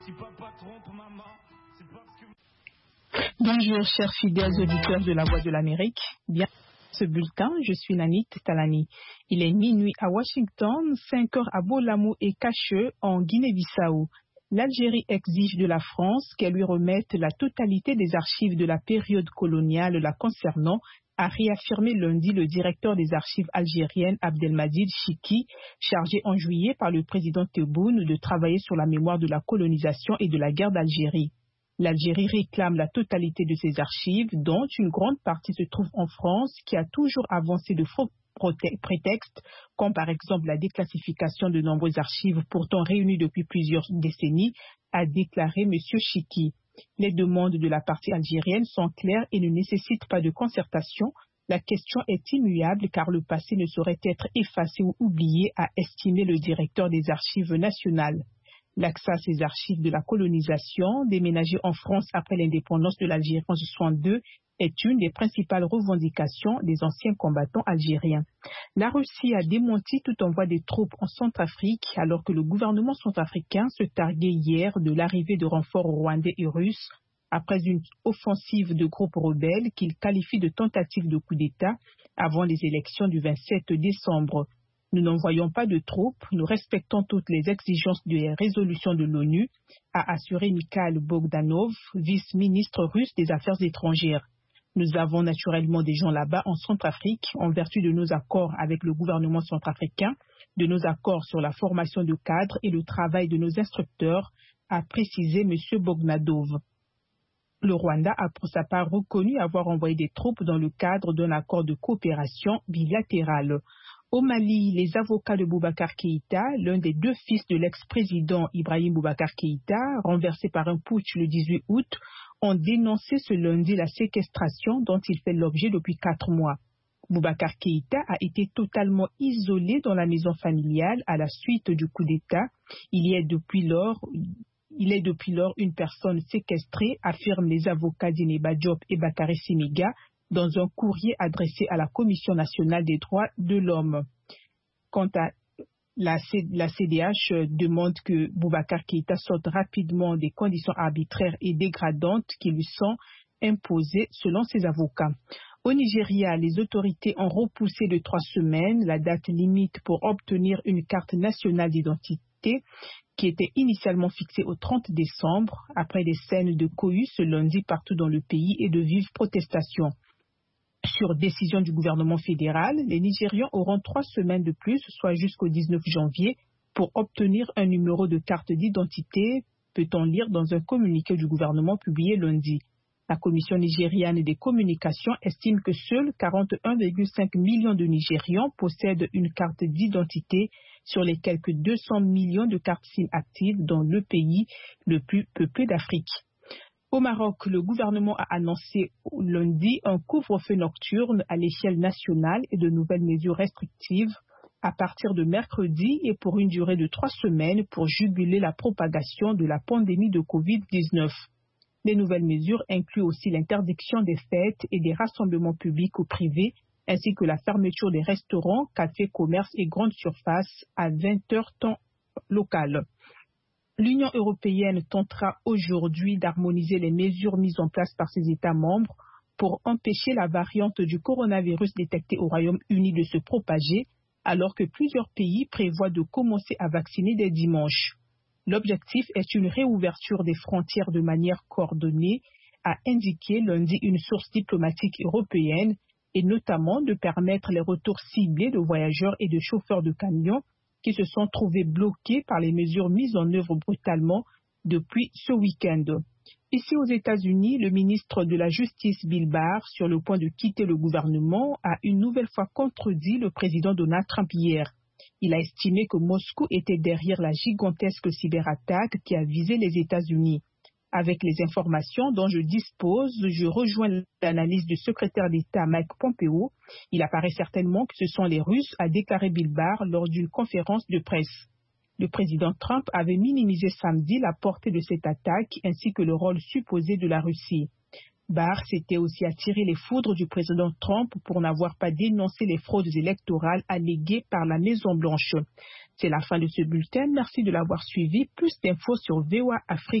Bonjour, chers fidèles auditeurs de la Voix de l'Amérique. Bien, ce bulletin, je suis Nanit Talani. Il est minuit à Washington, 5 heures à Bolamou et Cacheux en Guinée-Bissau. L'Algérie exige de la France qu'elle lui remette la totalité des archives de la période coloniale la concernant, a réaffirmé lundi le directeur des archives algériennes Abdelmadjid Chiki, chargé en juillet par le président Tebboune de travailler sur la mémoire de la colonisation et de la guerre d'Algérie. L'Algérie réclame la totalité de ses archives, dont une grande partie se trouve en France, qui a toujours avancé de faux prétextes, comme par exemple la déclassification de nombreuses archives pourtant réunies depuis plusieurs décennies, a déclaré M. Chiki. Les demandes de la partie algérienne sont claires et ne nécessitent pas de concertation. La question est immuable car le passé ne saurait être effacé ou oublié, a estimé le directeur des archives nationales. L'accès à ces archives de la colonisation, déménagées en France après l'indépendance de l'Algérie en 1962, est une des principales revendications des anciens combattants algériens. La Russie a démenti tout envoi des troupes en Centrafrique, alors que le gouvernement centrafricain se targuait hier de l'arrivée de renforts rwandais et russes, après une offensive de groupes rebelles qu'il qualifie de tentative de coup d'État avant les élections du 27 décembre. Nous n'envoyons pas de troupes, nous respectons toutes les exigences des résolutions de l'ONU, a assuré Mikhail Bogdanov, vice-ministre russe des Affaires étrangères. Nous avons naturellement des gens là-bas en Centrafrique, en vertu de nos accords avec le gouvernement centrafricain, de nos accords sur la formation de cadres et le travail de nos instructeurs, a précisé M. Bogdanov. Le Rwanda a pour sa part reconnu avoir envoyé des troupes dans le cadre d'un accord de coopération bilatérale. Au Mali, les avocats de Boubacar Keïta, l'un des deux fils de l'ex-président Ibrahim Boubacar Keïta, renversé par un putsch le 18 août, ont dénoncé ce lundi la séquestration dont il fait l'objet depuis 4 mois. Boubacar Keïta a été totalement isolé dans la maison familiale à la suite du coup d'État. Il est depuis lors une personne séquestrée, affirment les avocats Dineba Diop et Bakary Simiga, dans un courrier adressé à la Commission nationale des droits de l'homme. Quant à la CDH demande que Boubacar Keïta sorte rapidement des conditions arbitraires et dégradantes qui lui sont imposées selon ses avocats. Au Nigeria, les autorités ont repoussé de 3 semaines la date limite pour obtenir une carte nationale d'identité qui était initialement fixée au 30 décembre, après des scènes de cohue ce lundi partout dans le pays et de vives protestations. Sur décision du gouvernement fédéral, les Nigérians auront 3 semaines de plus, soit jusqu'au 19 janvier, pour obtenir un numéro de carte d'identité, peut-on lire dans un communiqué du gouvernement publié lundi. La Commission nigériane des communications estime que seuls 41,5 millions de Nigérians possèdent une carte d'identité sur les quelques 200 millions de cartes SIM actives dans le pays le plus peuplé d'Afrique. Au Maroc, le gouvernement a annoncé lundi un couvre-feu nocturne à l'échelle nationale et de nouvelles mesures restrictives à partir de mercredi et pour une durée de 3 semaines pour juguler la propagation de la pandémie de Covid-19. Les nouvelles mesures incluent aussi l'interdiction des fêtes et des rassemblements publics ou privés, ainsi que la fermeture des restaurants, cafés, commerces et grandes surfaces à 20 heures temps local. L'Union européenne tentera aujourd'hui d'harmoniser les mesures mises en place par ses États membres pour empêcher la variante du coronavirus détectée au Royaume-Uni de se propager, alors que plusieurs pays prévoient de commencer à vacciner dès dimanche. L'objectif est une réouverture des frontières de manière coordonnée, a indiqué lundi une source diplomatique européenne, et notamment de permettre les retours ciblés de voyageurs et de chauffeurs de camions qui se sont trouvés bloqués par les mesures mises en œuvre brutalement depuis ce week-end. Ici aux États-Unis, le ministre de la Justice Bill Barr, sur le point de quitter le gouvernement, a une nouvelle fois contredit le président Donald Trump hier. Il a estimé que Moscou était derrière la gigantesque cyberattaque qui a visé les États-Unis. Avec les informations dont je dispose, je rejoins l'analyse du secrétaire d'État Mike Pompeo. Il apparaît certainement que ce sont les Russes, a déclaré Bill Barr lors d'une conférence de presse. Le président Trump avait minimisé samedi la portée de cette attaque ainsi que le rôle supposé de la Russie. Barr s'était aussi attiré les foudres du président Trump pour n'avoir pas dénoncé les fraudes électorales alléguées par la Maison-Blanche. C'est la fin de ce bulletin. Merci de l'avoir suivi. Plus d'infos sur VOA Afrique.